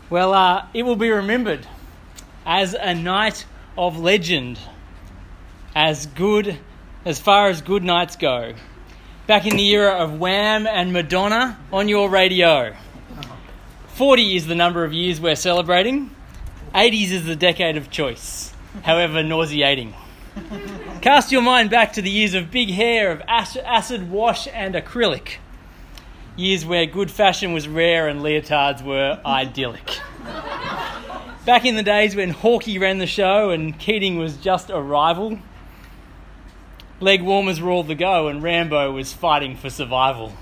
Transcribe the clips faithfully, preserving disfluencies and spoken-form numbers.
Well, uh, it will be remembered as a night of legend, as good, as far as good nights go. Back in the era of Wham and Madonna on your radio. forty is the number of years we're celebrating. eighties is the decade of choice, however nauseating. Cast your mind back to the years of big hair, of acid wash and acrylic. Years where good fashion was rare and leotards were idyllic. Back in the days when Hawkeye ran the show and Keating was just a rival. Leg warmers were all the go and Rambo was fighting for survival.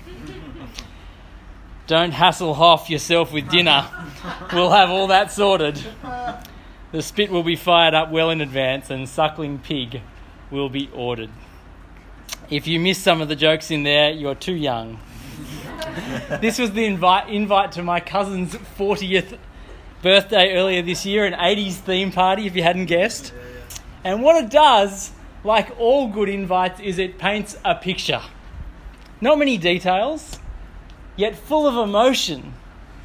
Don't hassle Hoff yourself with dinner. We'll have all that sorted. The spit will be fired up well in advance and suckling pig will be ordered. If you missed some of the jokes in there, you're too young. This was the invite invite to my cousin's fortieth birthday earlier this year, an eighties theme party, if you hadn't guessed. And what it does, like all good invites, is it paints a picture. Not many details, yet full of emotion.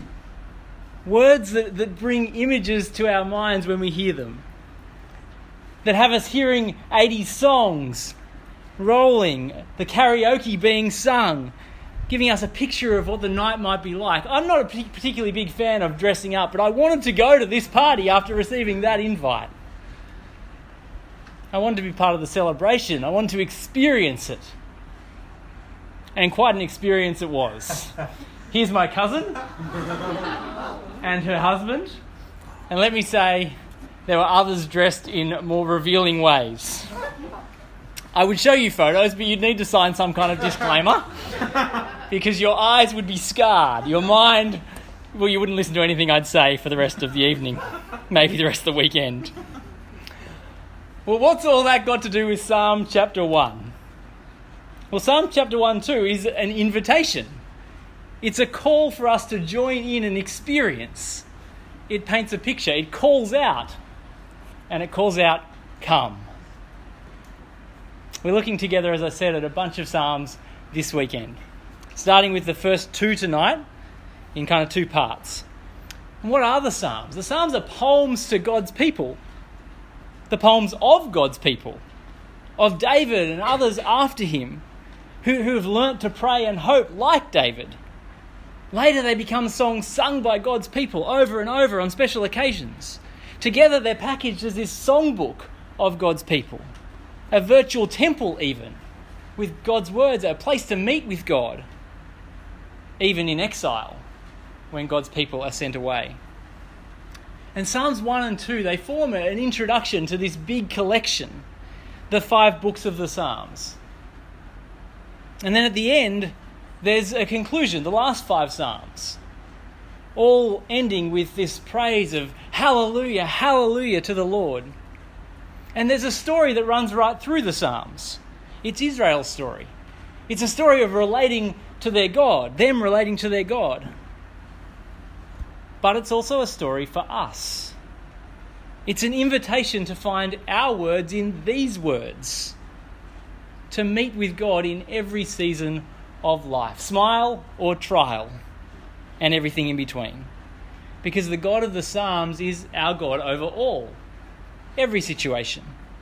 Words that, that bring images to our minds when we hear them. That have us hearing eighties songs, rolling, the karaoke being sung, giving us a picture of what the night might be like. I'm not a particularly big fan of dressing up, but I wanted to go to this party after receiving that invite. I wanted to be part of the celebration. I wanted to experience it. And quite an experience it was. Here's my cousin and her husband. And let me say, there were others dressed in more revealing ways. I would show you photos, but you'd need to sign some kind of disclaimer because your eyes would be scarred. Your mind, well, you wouldn't listen to anything I'd say for the rest of the evening, maybe the rest of the weekend. Well, what's all that got to do with Psalm chapter one? Well, Psalm chapter one too is an invitation. It's a call for us to join in and experience. It paints a picture. It calls out, and it calls out, come. We're looking together, as I said, at a bunch of Psalms this weekend, starting with the first two tonight in kind of two parts. And what are the Psalms? The Psalms are poems to God's people, the poems of God's people, of David and others after him who, who have learnt to pray and hope like David. Later they become songs sung by God's people over and over on special occasions. Together they're packaged as this songbook of God's people. A virtual temple even, with God's words, a place to meet with God, even in exile, when God's people are sent away. And Psalms one and two, they form an introduction to this big collection, the five books of the Psalms. And then at the end, there's a conclusion, the last five Psalms, all ending with this praise of hallelujah, hallelujah to the Lord. And there's a story that runs right through the Psalms. It's Israel's story. It's a story of relating to their God, them relating to their God. But it's also a story for us. It's an invitation to find our words in these words, to meet with God in every season of life, smile or trial, and everything in between. Because the God of the Psalms is our God over all. Every situation.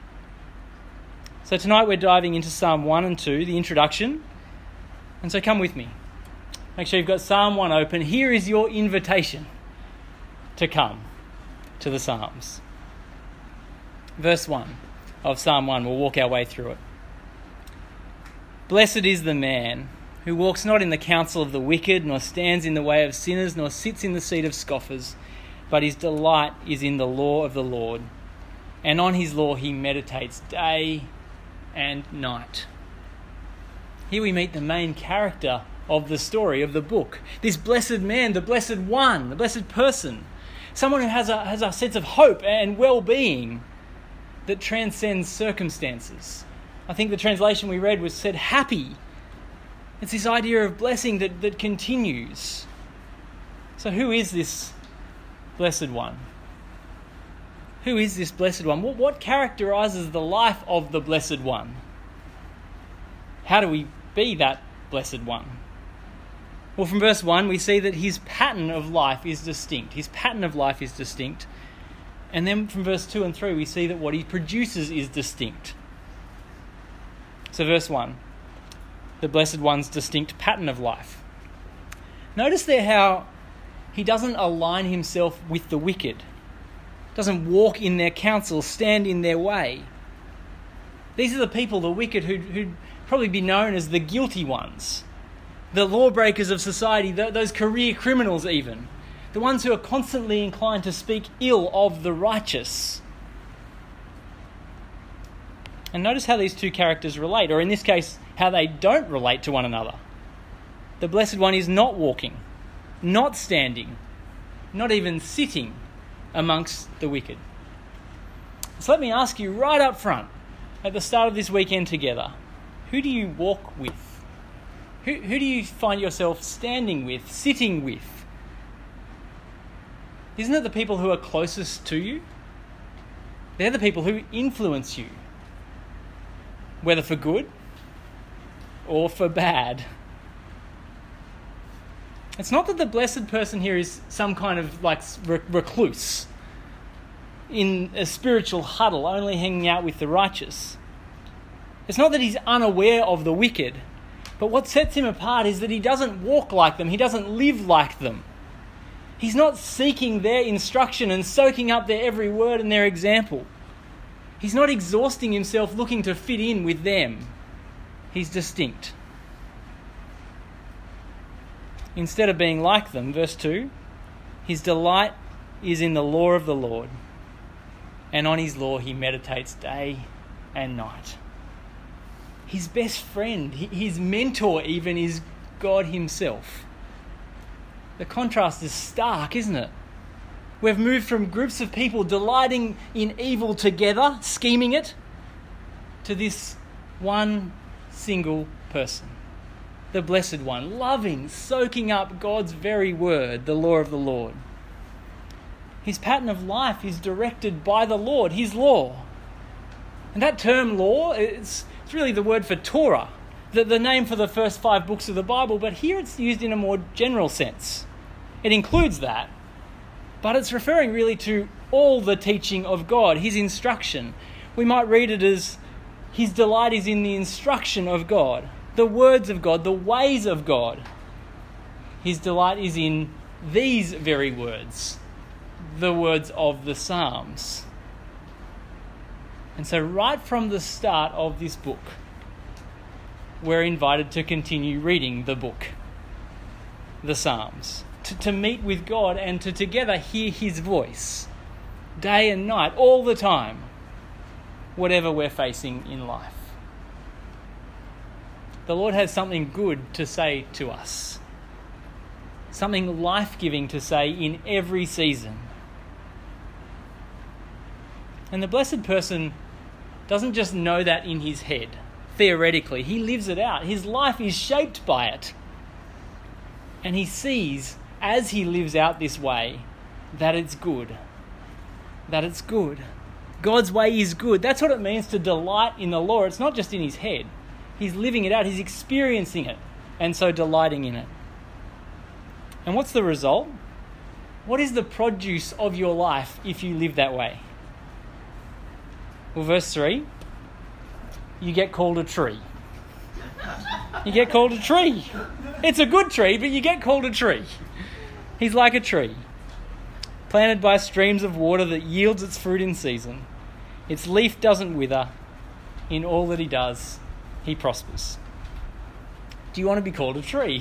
So tonight we're diving into Psalm one and two, the introduction. And so come with me. Make sure you've got Psalm one open. Here is your invitation to come to the Psalms. Verse one of Psalm one, we'll walk our way through it. Blessed is the man who walks not in the counsel of the wicked, nor stands in the way of sinners, nor sits in the seat of scoffers, but his delight is in the law of the Lord. And on his law he meditates day and night. Here we meet the main character of the story, of the book. This blessed man, the blessed one, the blessed person. Someone who has a, has a sense of hope and well-being that transcends circumstances. I think the translation we read was said happy. It's this idea of blessing that, that continues. So who is this blessed one? Who is this blessed one? What, what characterises the life of the blessed one? How do we be that blessed one? Well, from verse one, we see that his pattern of life is distinct. His pattern of life is distinct. And then from verse two and three, we see that what he produces is distinct. So verse one, the Blessed One's distinct pattern of life. Notice there how he doesn't align himself with the wicked, doesn't walk in their counsel, stand in their way. These are the people, the wicked, who'd, who'd probably be known as the guilty ones, the lawbreakers of society, the, those career criminals even, the ones who are constantly inclined to speak ill of the righteous. And notice how these two characters relate, or in this case, how they don't relate to one another. The Blessed One is not walking, not standing, not even sitting amongst the wicked. So let me ask you right up front, at the start of this weekend together, who do you walk with? Who, who do you find yourself standing with, sitting with? Isn't it the people who are closest to you? They're the people who influence you, whether for good or for bad. It's not that the blessed person here is some kind of like recluse in a spiritual huddle, only hanging out with the righteous. It's not that he's unaware of the wicked, but what sets him apart is that he doesn't walk like them, he doesn't live like them. He's not seeking their instruction and soaking up their every word and their example. He's not exhausting himself looking to fit in with them. He's distinct. Instead of being like them, verse two, his delight is in the law of the Lord, and on his law he meditates day and night. His best friend, his mentor even, is God himself. The contrast is stark, isn't it? We've moved from groups of people delighting in evil together, scheming it, to this one single person, the Blessed One, loving, soaking up God's very word, the law of the Lord. His pattern of life is directed by the Lord, his law. And that term law, it's, it's really the word for Torah, the, the name for the first five books of the Bible, but here it's used in a more general sense. It includes that, but it's referring really to all the teaching of God, his instruction. We might read it as his delight is in the instruction of God, the words of God, the ways of God. His delight is in these very words, the words of the Psalms. And so right from the start of this book, we're invited to continue reading the book, the Psalms, to, to meet with God and to together hear his voice, day and night, all the time, whatever we're facing in life. The Lord has something good to say to us, something life-giving to say in every season. And the blessed person doesn't just know that in his head, theoretically. He lives it out. His life is shaped by it. And he sees, as he lives out this way, that it's good. That it's good. God's way is good. That's what it means to delight in the law. It's not just in his head. He's living it out. He's experiencing it, and so delighting in it. And what's the result? What is the produce of your life if you live that way? Well, verse three, you get called a tree. You get called a tree. It's a good tree, but you get called a tree. He's like a tree, planted by streams of water that yields its fruit in season. Its leaf doesn't wither. In all that he does, he prospers. Do you want to be called a tree?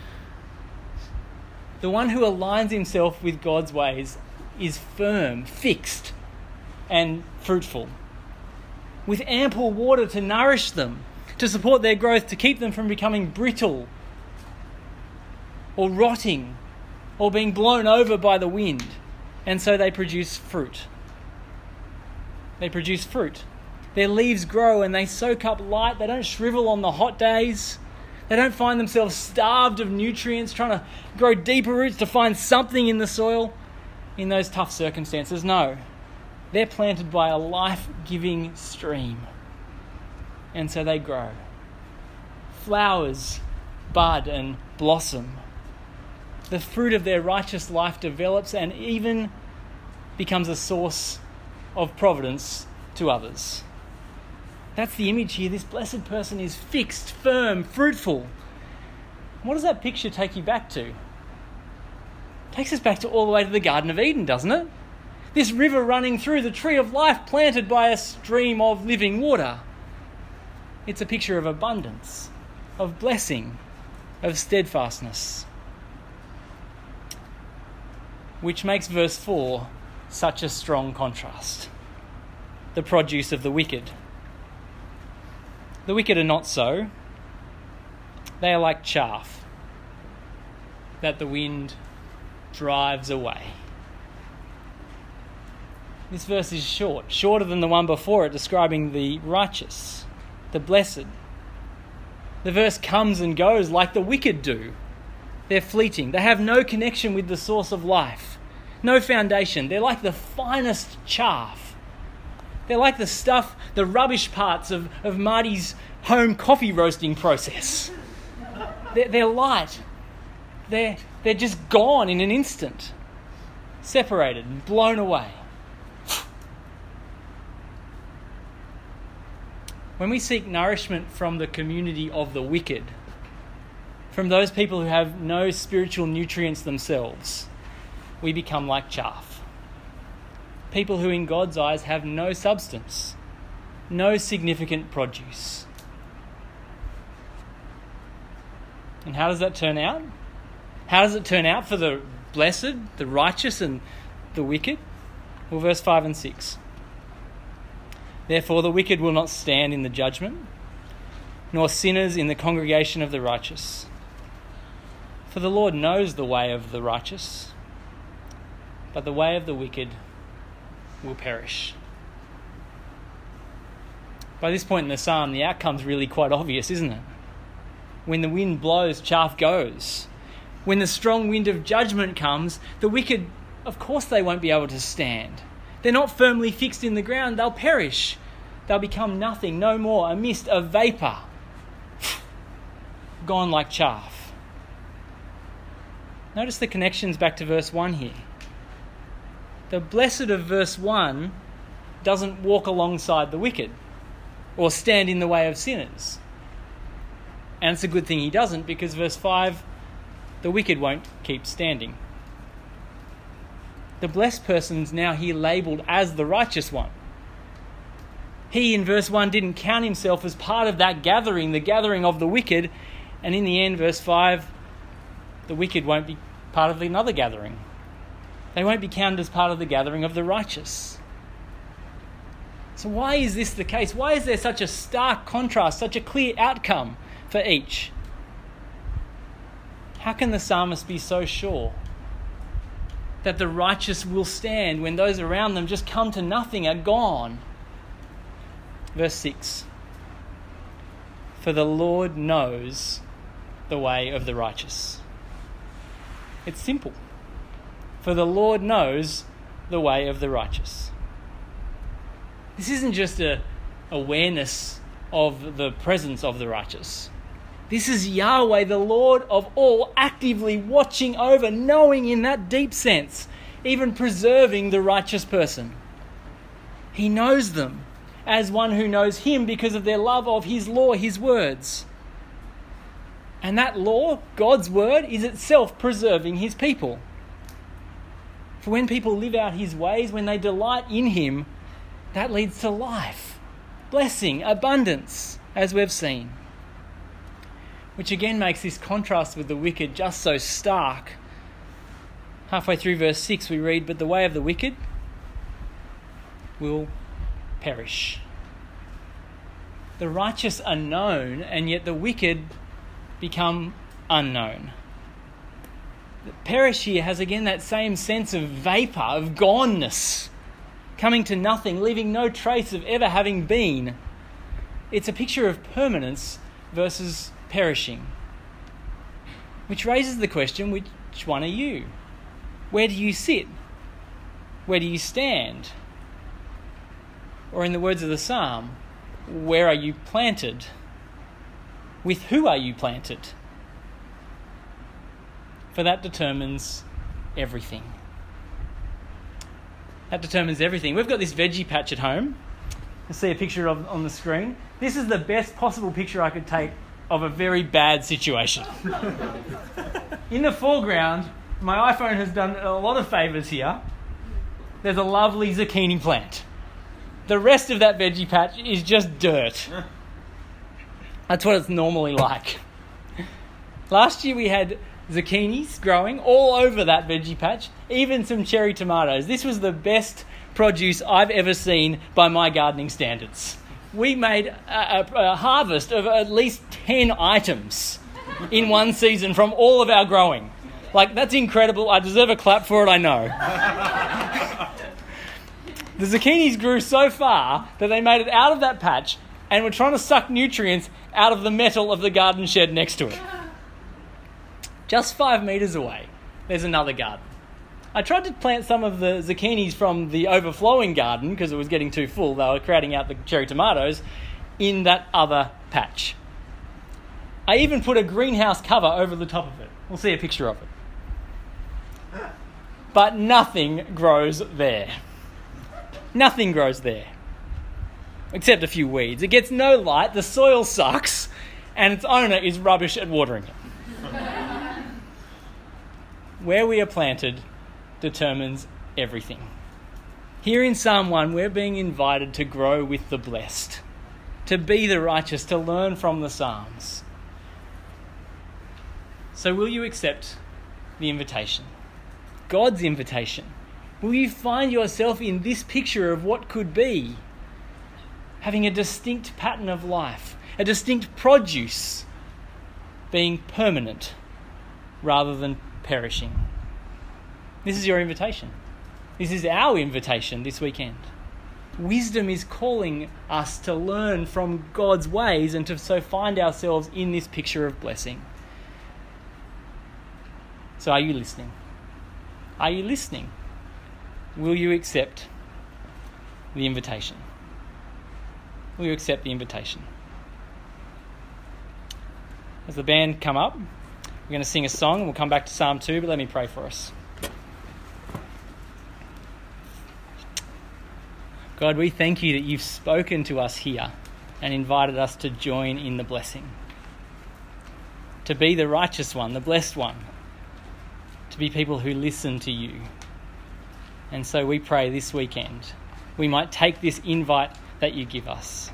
The one who aligns himself with God's ways is firm, fixed, and fruitful, with ample water to nourish them, to support their growth, to keep them from becoming brittle or rotting or being blown over by the wind. And so they produce fruit. They produce fruit. Their leaves grow and they soak up light. They don't shrivel on the hot days. They don't find themselves starved of nutrients, trying to grow deeper roots to find something in the soil in those tough circumstances. No. They're planted by a life-giving stream. And so they grow. Flowers bud and blossom. the fruit of their righteous life develops and even becomes a source of providence to others. That's the image here. This blessed person is fixed, firm, fruitful. What does that picture take you back to? It takes us back to all the way to the Garden of Eden, doesn't it? This river running through, the tree of life planted by a stream of living water. It's a picture of abundance, of blessing, of steadfastness. Which makes verse four such a strong contrast. The produce of the wicked. The wicked are not so. They are like chaff that the wind drives away. This verse is short, shorter than the one before it, describing the righteous, the blessed. The verse comes and goes like the wicked do. They're fleeting. They have no connection with the source of life, no foundation. They're like the finest chaff. They're like the stuff, the rubbish parts of, of Marty's home coffee roasting process. They're, they're light. They're, they're just gone in an instant, separated and blown away. When we seek nourishment from the community of the wicked, from those people who have no spiritual nutrients themselves, we become like chaff. People who in God's eyes have no substance, no significant produce. And how does that turn out? How does it turn out for the blessed, the righteous, and the wicked? Well, verse five and six. Therefore the wicked will not stand in the judgment, nor sinners in the congregation of the righteous. For the Lord knows the way of the righteous, but the way of the wicked will perish. By this point in the psalm, the outcome's really quite obvious, isn't it? When the wind blows, chaff goes. When the strong wind of judgment comes, the wicked, of course they won't be able to stand. They're not firmly fixed in the ground. They'll perish. They'll become nothing, no more, a mist, a vapour. Gone like chaff. Notice the connections back to verse one here. The blessed of verse one doesn't walk alongside the wicked or stand in the way of sinners. And it's a good thing he doesn't, because verse five, the wicked won't keep standing. The blessed person's now here labelled as the righteous one. He, in verse one, didn't count himself as part of that gathering, the gathering of the wicked. And in the end, verse five, the wicked won't be part of another gathering. They won't be counted as part of the gathering of the righteous. So why is this the case? Why is there such a stark contrast, such a clear outcome for each? How can the psalmist be so sure that the righteous will stand when those around them just come to nothing, are gone? Verse six. For the Lord knows the way of the righteous. It's simple. For the Lord knows the way of the righteous. This isn't just a awareness of the presence of the righteous. This is Yahweh, the Lord of all, actively watching over, knowing in that deep sense, even preserving the righteous person. He knows them as one who knows him because of their love of his law, his words. And that law, God's word, is itself preserving his people. For when people live out his ways, when they delight in him, that leads to life, blessing, abundance, as we've seen. Which again makes this contrast with the wicked just so stark. Halfway through verse six we read, but the way of the wicked will perish. The righteous are known, and yet the wicked become unknown. The perish here has again that same sense of vapour, of goneness, coming to nothing, leaving no trace of ever having been. It's a picture of permanence versus perishing. Which raises the question, which one are you? Where do you sit? Where do you stand? Or in the words of the psalm, where are you planted? With who are you planted? for that determines everything. That determines everything. We've got this veggie patch at home. You'll see a picture of on the screen. This is the best possible picture I could take of a very bad situation. In the foreground, my iPhone has done a lot of favours here. There's a lovely zucchini plant. The rest of that veggie patch is just dirt. That's what it's normally like. Last year we had zucchinis growing all over that veggie patch, even some cherry tomatoes. This was the best produce I've ever seen by my gardening standards. We made a, a, a harvest of at least ten items in one season from all of our growing. Like, that's incredible. I deserve a clap for it, I know. The zucchinis grew so far that they made it out of that patch and were trying to suck nutrients out of the metal of the garden shed next to it. Just five metres away, there's another garden. I tried to plant some of the zucchinis from the overflowing garden because it was getting too full. They were crowding out the cherry tomatoes in that other patch. I even put a greenhouse cover over the top of it. We'll see a picture of it. But nothing grows there. Nothing grows there. Except a few weeds. It gets no light, the soil sucks, and its owner is rubbish at watering it. Where we are planted determines everything. Here in Psalm one, we're being invited to grow with the blessed, to be the righteous, to learn from the Psalms. So will you accept the invitation? God's invitation. Will you find yourself in this picture of what could be? Having a distinct pattern of life, a distinct produce, being permanent rather than perishing. This is your invitation. This is our invitation this weekend. Wisdom is calling us to learn from God's ways and to so find ourselves in this picture of blessing. So are you listening? Are you listening? Will you accept the invitation? Will you accept the invitation? As the band come up, we're going to sing a song and we'll come back to Psalm two, but let me pray for us. God, we thank you that you've spoken to us here and invited us to join in the blessing. To be the righteous one, the blessed one. To be people who listen to you. And so we pray this weekend we might take this invite that you give us,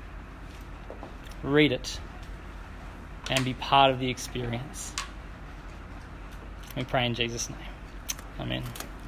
read it, and be part of the experience. We pray in Jesus' name. Amen.